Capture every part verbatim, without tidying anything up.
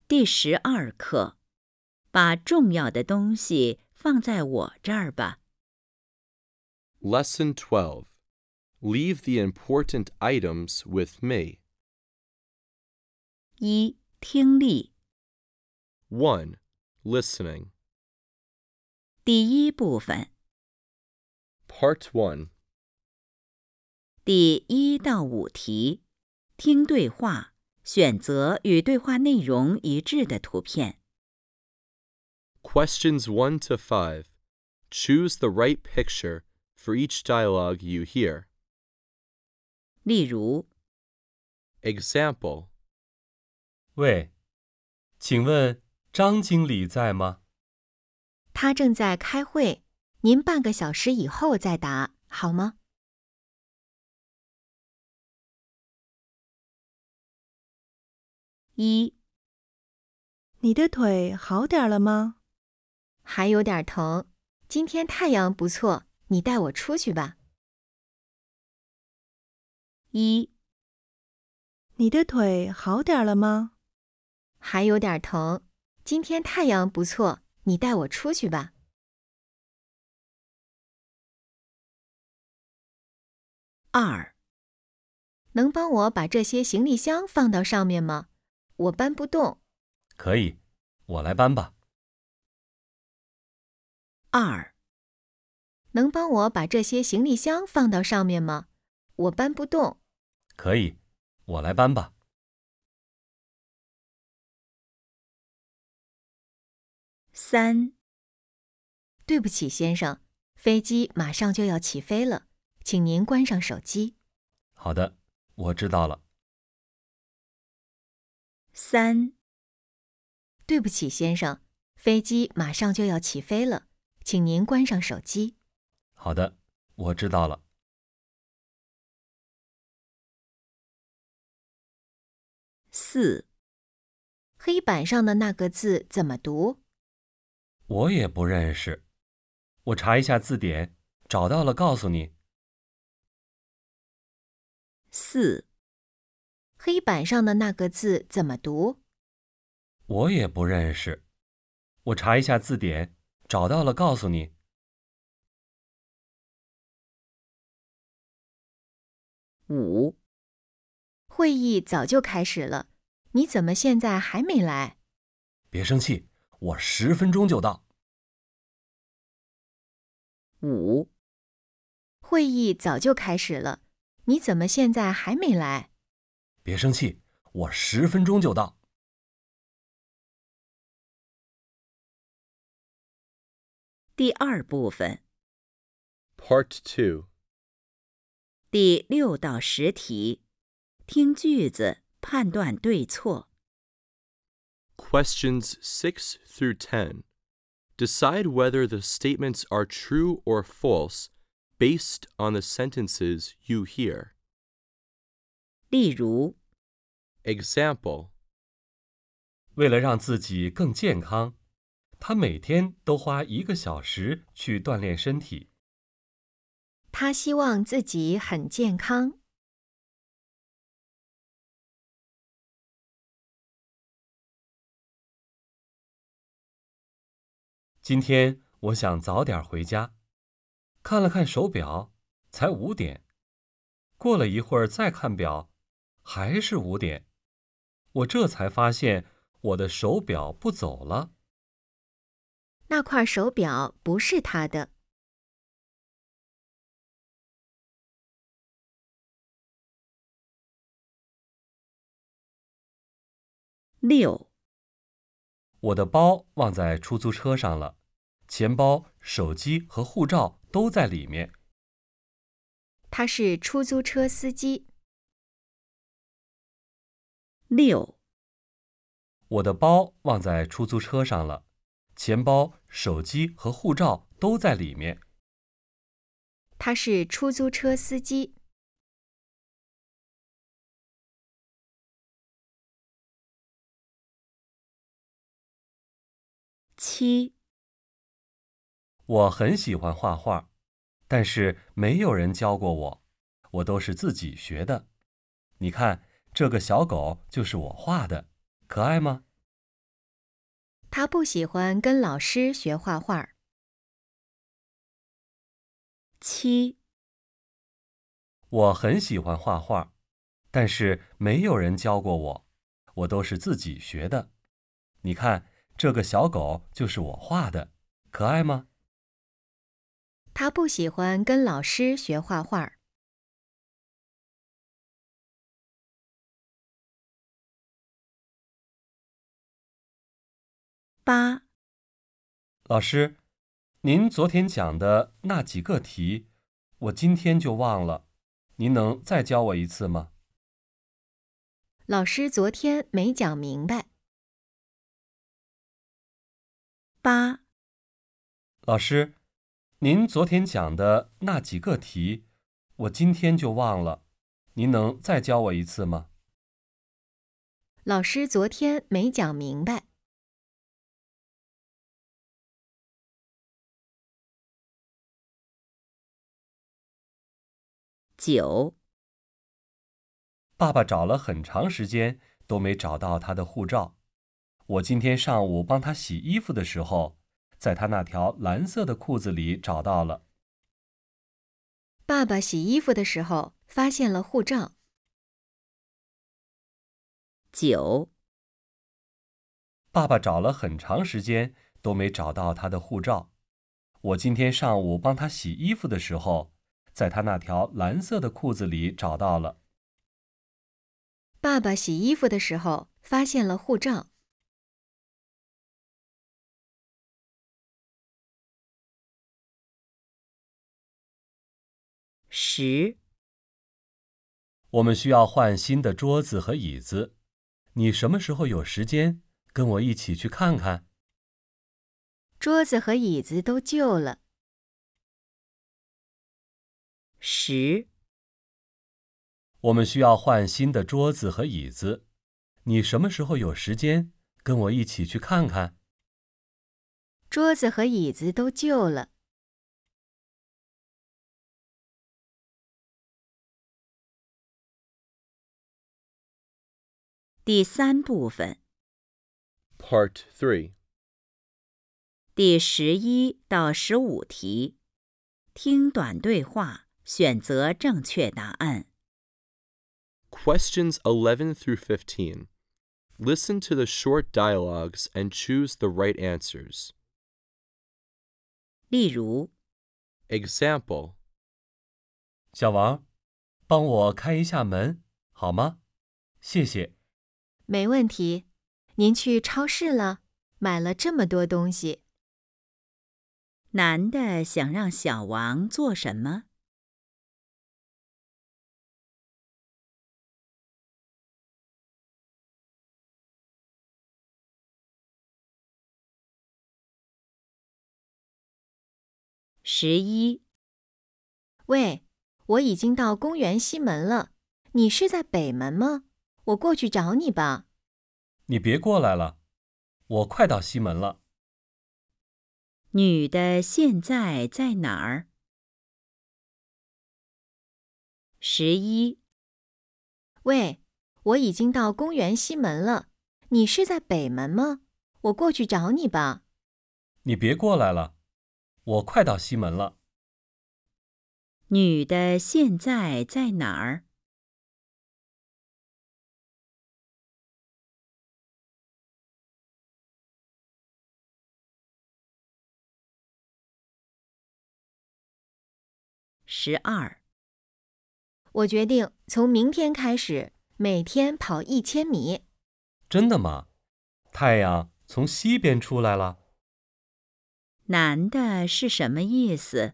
第十二课，把重要的东西放在我这儿吧。 Lesson twelve. Leave the important items with me. 一、听力。 one. Listening. 第一部分， Part one. 第一到五题，听对话，选择与对话内容一致的图片。 Questions one to five. Choose the right picture for each dialogue you hear. 例如， Example. 喂，请问张经理在吗？ 他正在开会，您半个小时以后再答，好吗？ 一、 你的腿好点了吗？ 还有点疼，今天太阳不错，你带我出去吧。 一、 你的腿好点了吗？ 还有点疼，今天太阳不错，你带我出去吧。 二、 能帮我把这些行李箱放到上面吗？我搬不动。 可以，我来搬吧。 二、 能帮我把这些行李箱放到上面吗？我搬不动。 可以，我来搬吧。 三、 对不起，先生，飞机马上就要起飞了，请您关上手机。 好的，我知道了。 三、 对不起，先生，飞机马上就要起飞了，请您关上手机。 好的，我知道了。 四、 黑板上的那个字怎么读？ 我也不认识，我查一下字典，找到了告诉你。 四、 黑板上的那个字怎么读？ 我也不认识，我查一下字典，找到了告诉你。 五、 会议早就开始了，你怎么现在还没来？ 别生气，我十分钟就到。 五、 会议早就开始了，你怎么现在还没来？ 别生气，我十分钟就到。 第二部分， Part two. 第六到十题，听句子，判断对错。 Questions six through ten. Decide whether the statements are true or false based on the sentences you hear. 例如， Example. 为了让自己更健康，他每天都花一个小时去锻炼身体。 他希望自己很健康。 今天我想早点回家，看了看手表，才五点。过了一会儿再看表，还是五点。我这才发现我的手表不走了。 那块手表不是他的。 六、 我的包忘在出租车上了，钱包、手机和护照都在里面。 他是出租车司机。 六、 我的包忘在出租车上了，钱包、手机和护照都在里面。 他是出租车司机。 七、 我很喜欢画画，但是没有人教过我，我都是自己学的。你看，这个小狗就是我画的，可爱吗？ 他不喜欢跟老师学画画。 七、 我很喜欢画画，但是没有人教过我，我都是自己学的。你看，这个小狗就是我画的，可爱吗？ 他不喜欢跟老师学画画。 八、 老师，您昨天讲的那几个题，我今天就忘了，您能再教我一次吗？ 老师昨天没讲明白。 八、 老师，您昨天讲的那几个题，我今天就忘了，您能再教我一次吗？ 老师昨天没讲明白。 九、 爸爸找了很长时间都没找到他的护照。我今天上午帮他洗衣服的时候，在他那条蓝色的裤子里找到了。 爸爸洗衣服的时候发现了护照。 九、 爸爸找了很长时间都没找到他的护照。我今天上午帮他洗衣服的时候，在他那条蓝色的裤子里找到了。 爸爸洗衣服的时候发现了护照。 十、 我们需要换新的桌子和椅子，你什么时候有时间，跟我一起去看看？ 桌子和椅子都旧了。 十、 我们需要换新的桌子和椅子，你什么时候有时间，跟我一起去看看？ 桌子和椅子都旧了。 第三部分 Part three. 第十一到十五题，听短对话，选择正确答案。 Questions eleven through fifteen. Listen to the short dialogues and choose the right answers. 例如， Example. 小王，帮我开一下门，好吗？谢谢。 没问题。您去超市了？买了这么多东西。 男的想让小王做什么？十一、 喂，我已经到公园西门了，你是在北门吗？我过去找你吧。 你别过来了，我快到西门了。 女的现在在哪儿？十一、 喂，我已经到公园西门了，你是在北门吗？我过去找你吧。 你别过来了，我快到西门了。 女的现在在哪儿？十二、 我决定从明天开始每天跑一千米。 真的吗？太阳从西边出来了。 男的是什么意思？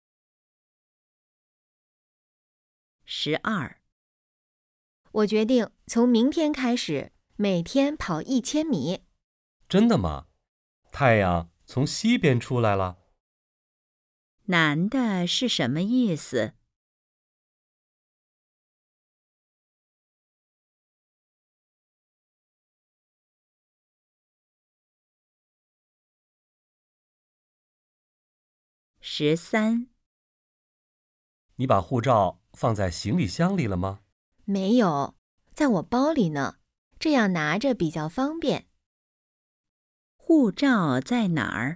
十二、 我决定从明天开始每天跑一千米。 真的吗？太阳从西边出来了。 男的是什么意思？十三、 你把护照放在行李箱里了吗？ 没有，在我包里呢，这样拿着比较方便。 护护照在哪儿？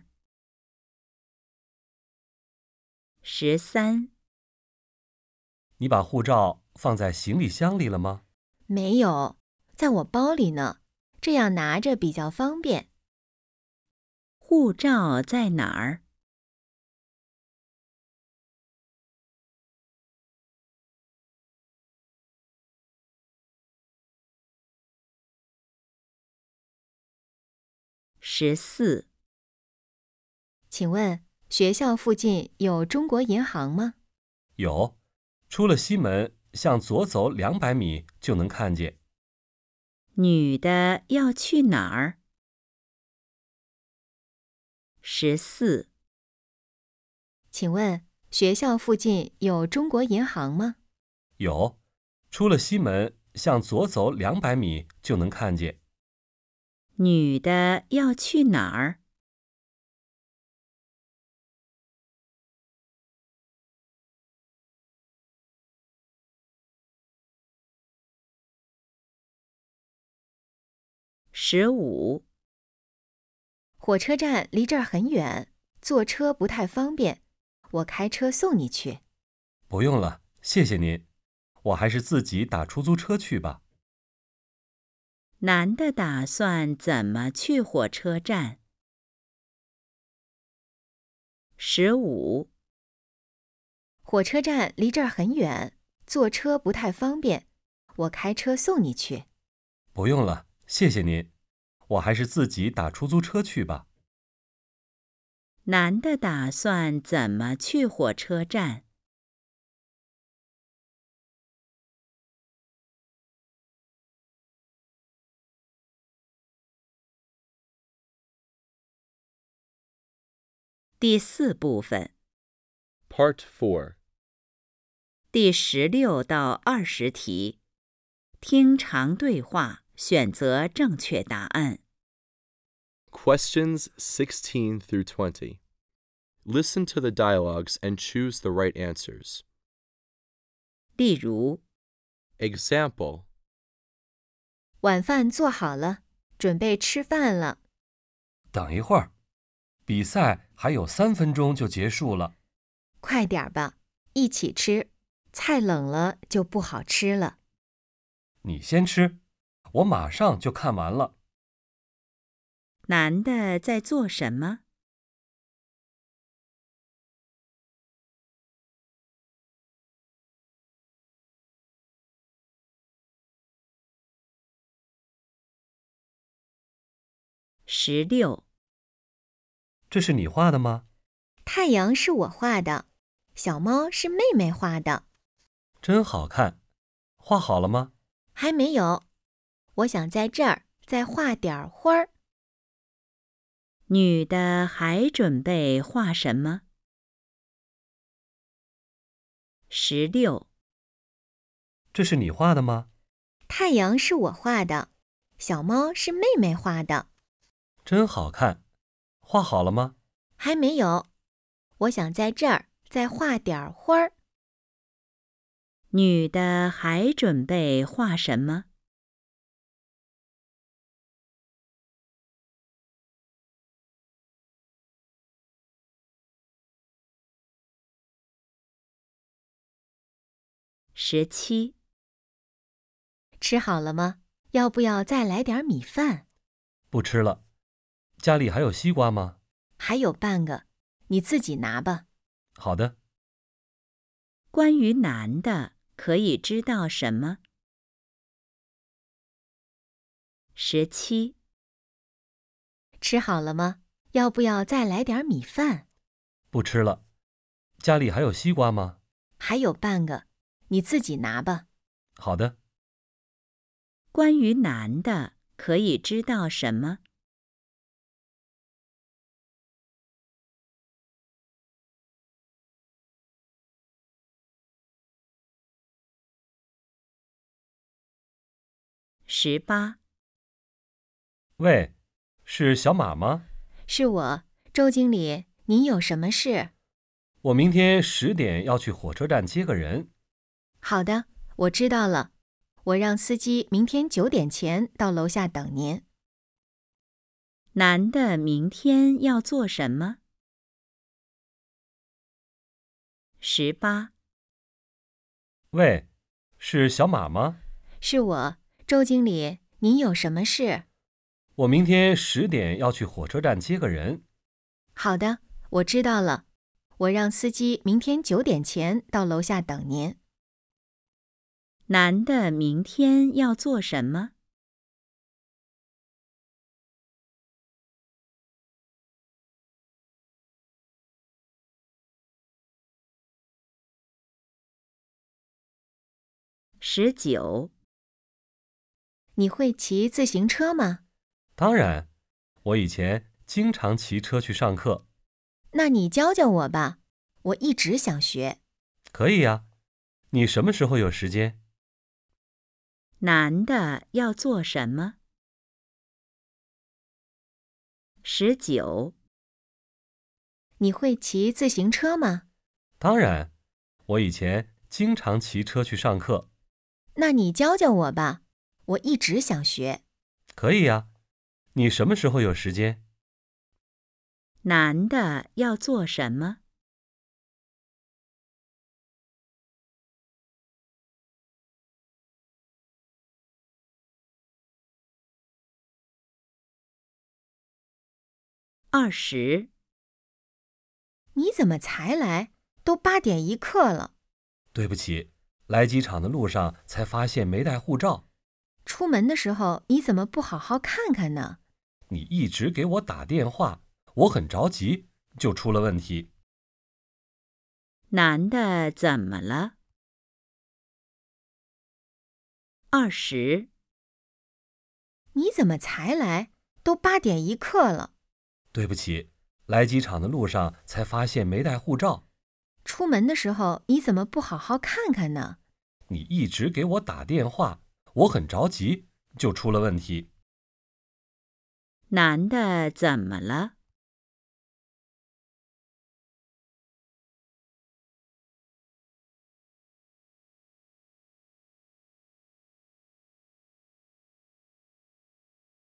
十三。 你把护照放在行李箱里了吗？ 没有，在我包里呢，这样拿着比较方便。 护照在哪儿？十四。 请问学校附近有中国银行吗？ 有，出了西门，向左走两百米就能看见。 女的要去哪儿？十四。 请问学校附近有中国银行吗？ 有，出了西门，向左走两百米就能看见。 女的要去哪儿？十五。 火车站离这儿很远，坐车不太方便，我开车送你去。 不用了，谢谢您，我还是自己打出租车去吧。 男的打算怎么去火车站？十五。 火车站离这儿很远，坐车不太方便，我开车送你去。 不用了，谢谢您，我还是自己打出租车去吧。 男的打算怎么去火车站？第四部分 Part four. 第十六到二十题，听长对话，选择正确答案。 Questions sixteen through twenty. Listen to the dialogues and choose the right answers. 例如， Example. 晚饭做好了，准备吃饭了。 等一会儿，比赛还有三分钟就结束了。 快点儿吧，一起吃，菜冷了就不好吃了。 你先吃，我马上就看完了。 男的在做什么？十六。 这是你画的吗？ 太阳是我画的，小猫是妹妹画的。 真好看，画好了吗？ 还没有，我想在这儿再画点花儿。 女的还准备画什么？十六。 这是你画的吗？ 太阳是我画的，小猫是妹妹画的。 真好看，画好了吗？ 还没有，我想在这儿再画点花儿。 女的还准备画什么？十七。 吃好了吗？要不要再来点米饭？ 不吃了。家里还有西瓜吗？ 还有半个，你自己拿吧。 好的。 关于男的，可以知道什么？十七。 吃好了吗？要不要再来点米饭？ 不吃了。家里还有西瓜吗？ 还有半个，你自己拿吧。 好的。 关于男的，可以知道什么？十八。 喂，是小马吗？ 是我，周经理，您有什么事？ 我明天十点要去火车站接个人。 好的，我知道了。我让司机明天九点前到楼下等您。 男的明天要做什么？十八。 喂，是小马吗？ 是我，周经理，您有什么事？ 我明天十点要去火车站接个人。 好的，我知道了。我让司机明天九点前到楼下等您。 男的明天要做什么？十九。 你会骑自行车吗？ 当然，我以前经常骑车去上课。 那你教教我吧，我一直想学。 可以呀，你什么时候有时间？ 男的要做什么？十九。 你会骑自行车吗？ 当然，我以前经常骑车去上课。 那你教教我吧，我一直想学。 可以呀，你什么时候有时间？ 男的要做什么？二十。 你怎么才来？都八点一刻了。 对不起，来机场的路上才发现没带护照。 出门的时候你怎么不好好看看呢？ 你一直给我打电话，我很着急，就出了问题。 男的怎么了？二十。 你怎么才来？都八点一刻了。 对不起，来机场的路上才发现没带护照。 出门的时候你怎么不好好看看呢？ 你一直给我打电话，我很着急，就出了问题。 男的怎么了？